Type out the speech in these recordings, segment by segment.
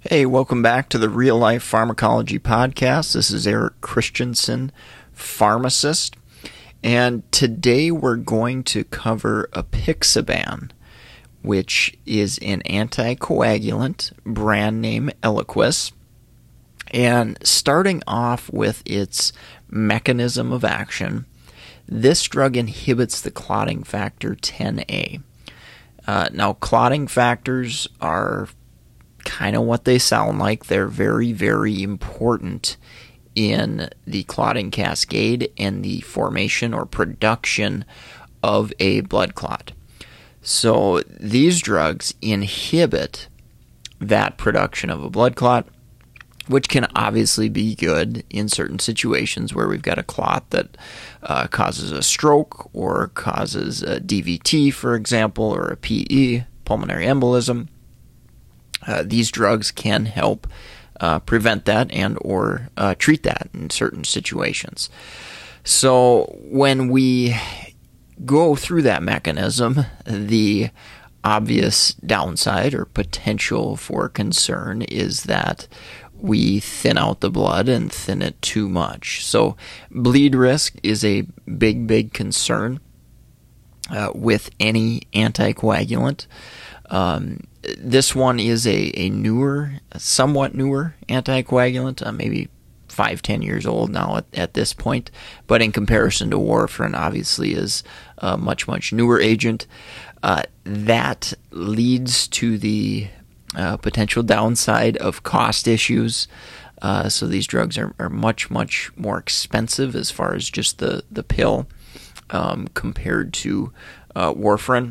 Hey, welcome back to the Real Life Pharmacology Podcast. This is Eric Christensen, pharmacist, and today we're going to cover apixaban, which is an anticoagulant, brand name Eliquis, and starting off with its mechanism of action, this drug inhibits the clotting factor 10A. Now, clotting factors are kind of what they sound like. They're very, very important in the clotting cascade and the formation or production of a blood clot. So these drugs inhibit that production of a blood clot, which can obviously be good in certain situations where we've got a clot that causes a stroke or causes a DVT, for example, or a PE, pulmonary embolism. These drugs can help prevent that and or treat that in certain situations. So when we go through that mechanism, the obvious downside or potential for concern is that we thin out the blood and thin it too much. So bleed risk is a big concern with any anticoagulant. This one is a somewhat newer anticoagulant, maybe 5-10 years old now at this point, but in comparison to warfarin, obviously is a much newer agent. That leads to the potential downside of cost issues. So these drugs are much more expensive as far as just the pill compared to warfarin.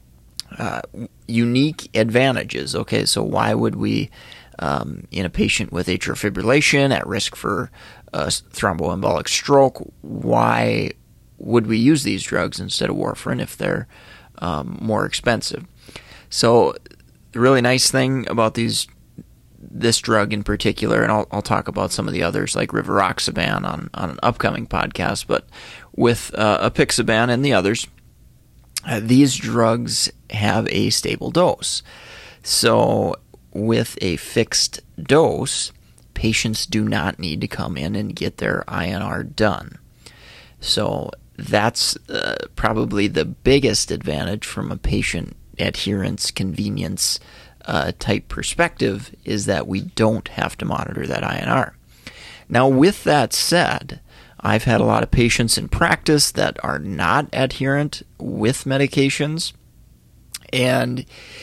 Unique advantages. Okay, so why would we, in a patient with atrial fibrillation at risk for thromboembolic stroke, why would we use these drugs instead of warfarin if they're more expensive? So the really nice thing about this drug in particular, and I'll talk about some of the others like rivaroxaban on an upcoming podcast, but with apixaban and the others, these drugs have a stable dose. So with a fixed dose, patients do not need to come in and get their INR done. So that's probably the biggest advantage from a patient adherence, convenience type perspective, is that we don't have to monitor that INR. Now, with that said, I've had a lot of patients in practice that are not adherent with medications, and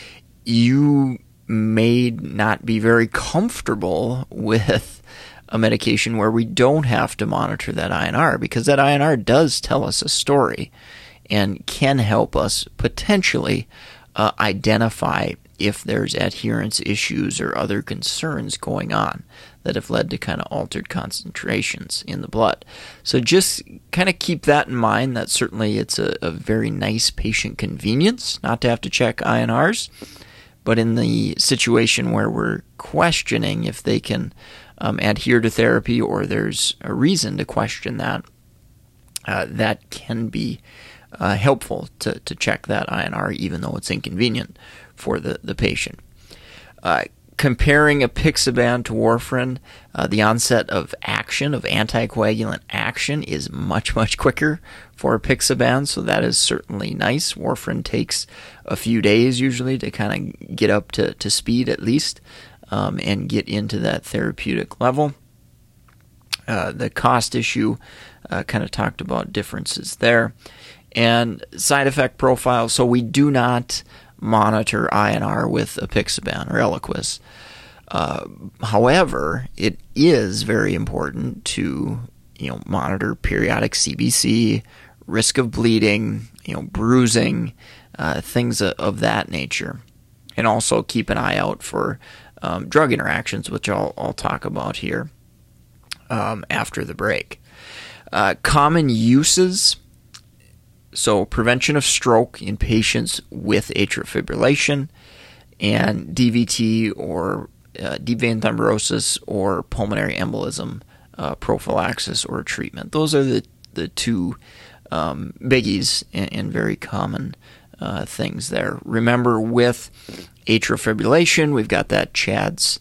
you may not be very comfortable with a medication where we don't have to monitor that INR, because that INR does tell us a story and can help us potentially identify if there's adherence issues or other concerns going on that have led to kind of altered concentrations in the blood. So just kind of keep that in mind, that certainly it's a very nice patient convenience not to have to check INRs, but in the situation where we're questioning if they can adhere to therapy or there's a reason to question that, that can be helpful to check that INR even though it's inconvenient for the patient. Comparing apixaban to warfarin, the onset of action, of anticoagulant action, is much quicker for apixaban, so that is certainly nice. Warfarin takes a few days usually to kind of get up to speed at least and get into that therapeutic level. The cost issue, kind of talked about differences there. And side effect profile, so we do not monitor INR with apixaban or Eliquis. However, it is very important to monitor periodic CBC, risk of bleeding, bruising, things of that nature, and also keep an eye out for drug interactions, which I'll talk about here after the break. Common uses. So prevention of stroke in patients with atrial fibrillation and DVT or deep vein thrombosis or pulmonary embolism prophylaxis or treatment. Those are the two biggies and very common things there. Remember, with atrial fibrillation, we've got that CHADS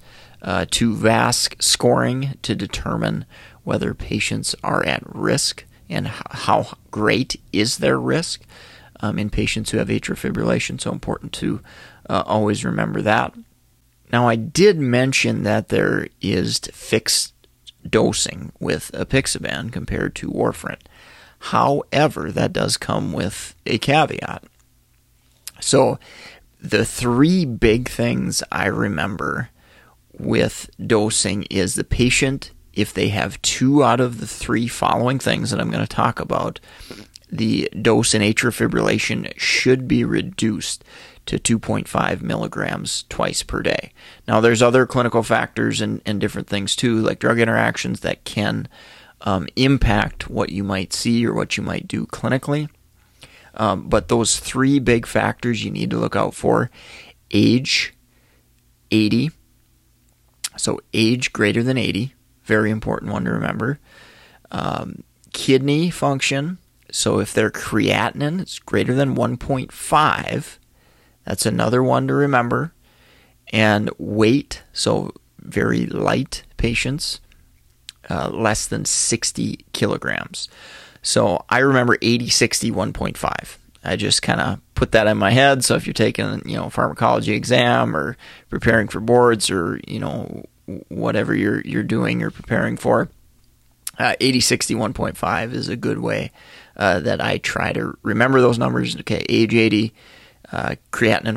to VASC scoring to determine whether patients are at risk and how great is their risk in patients who have atrial fibrillation. So important to always remember that. Now, I did mention that there is fixed dosing with apixaban compared to warfarin. However, that does come with a caveat. So the three big things I remember with dosing is the patient, if they have 2 out of the 3 following things that I'm going to talk about, the dose in atrial fibrillation should be reduced to 2.5 milligrams twice per day. Now, there's other clinical factors and different things too, like drug interactions that can impact what you might see or what you might do clinically. But those 3 big factors you need to look out for: age, 80. So age greater than 80, very important one to remember. Kidney function. So if their creatinine is greater than 1.5, that's another one to remember. And weight, so very light patients, less than 60 kilograms. So I remember 80, 60, 1.5. I just kind of put that in my head. So if you're taking, a pharmacology exam or preparing for boards or, whatever you're doing or preparing for, 80, 60, 1.5 is a good way that I try to remember those numbers. Okay, age 80, creatinine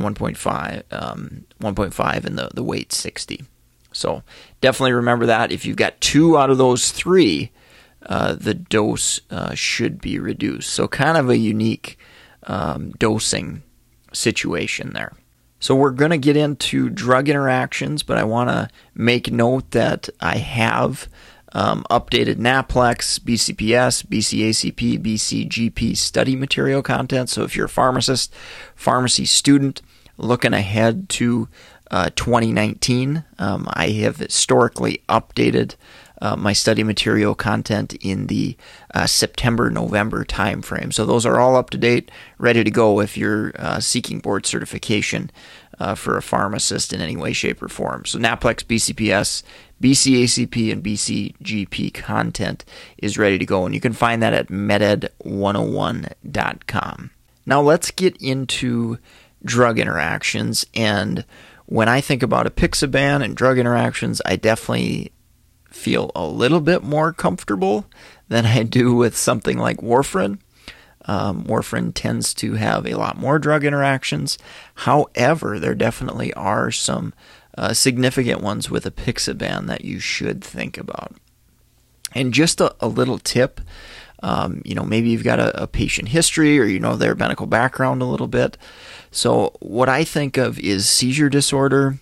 1.5, and the weight 60. So definitely remember that. If you've got 2 out of those 3, the dose should be reduced. So kind of a unique dosing situation there. So we're going to get into drug interactions, but I want to make note that I have updated NAPLEX, BCPS, BCACP, BCGP study material content. So if you're a pharmacist, pharmacy student looking ahead to 2019, I have historically updated my study material content in the September-November timeframe. So those are all up to date, ready to go if you're seeking board certification for a pharmacist in any way, shape, or form. So NAPLEX, BCPS, BCACP, and BCGP content is ready to go, and you can find that at meded101.com. Now let's get into drug interactions, and when I think about apixaban and drug interactions, I definitely feel a little bit more comfortable than I do with something like warfarin. Warfarin tends to have a lot more drug interactions. However, there definitely are some significant ones with apixaban that you should think about. And just a little tip, maybe you've got a patient history or their medical background a little bit. So what I think of is seizure disorder,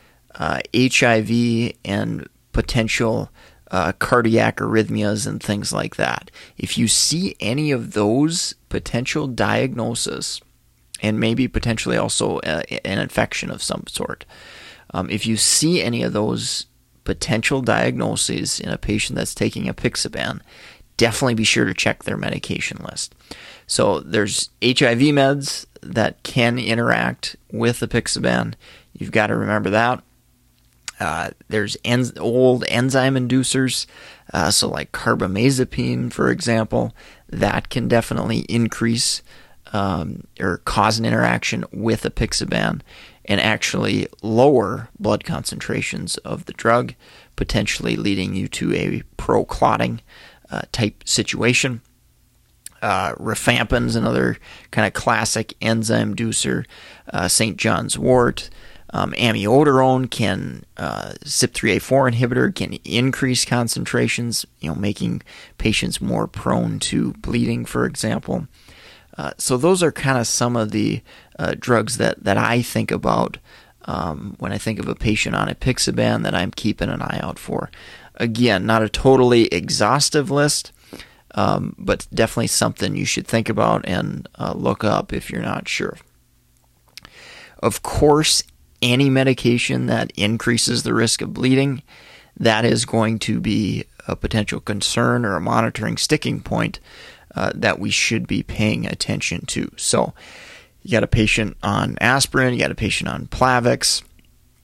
HIV, and potential cardiac arrhythmias and things like that. If you see any of those potential diagnoses, and maybe potentially also an infection of some sort, if you see any of those potential diagnoses in a patient that's taking apixaban, definitely be sure to check their medication list. So there's HIV meds that can interact with apixaban. You've got to remember that. There's old enzyme inducers, so like carbamazepine, for example, that can definitely increase or cause an interaction with apixaban and actually lower blood concentrations of the drug, potentially leading you to a pro-clotting type situation. Rifampin's another kind of classic enzyme inducer. St. John's wort. Amiodarone CYP3A4 inhibitor can increase concentrations, making patients more prone to bleeding, for example. So those are kind of some of the drugs that I think about when I think of a patient on apixaban that I'm keeping an eye out for. Again, not a totally exhaustive list, but definitely something you should think about and look up if you're not sure. Of course, any medication that increases the risk of bleeding, that is going to be a potential concern or a monitoring sticking point that we should be paying attention to. So you got a patient on aspirin, you got a patient on Plavix,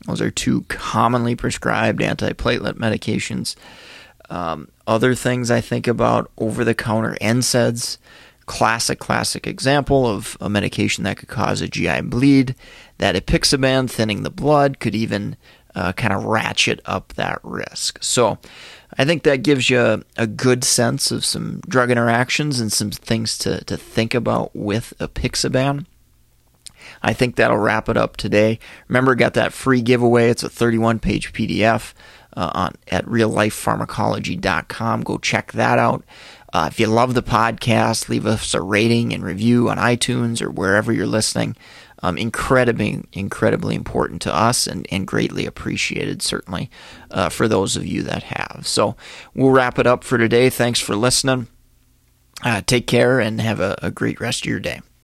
Those are two commonly prescribed antiplatelet medications. Other things I think about, over-the-counter NSAIDs, classic example of a medication that could cause a GI bleed. That apixaban, thinning the blood, could even kind of ratchet up that risk. So I think that gives you a good sense of some drug interactions and some things to think about with apixaban. I think that'll wrap it up today. Remember, got that free giveaway. It's a 31-page PDF at reallifepharmacology.com. Go check that out. If you love the podcast, leave us a rating and review on iTunes or wherever you're listening. Incredibly important to us and greatly appreciated, certainly, for those of you that have. So we'll wrap it up for today. Thanks for listening. Take care and have a great rest of your day.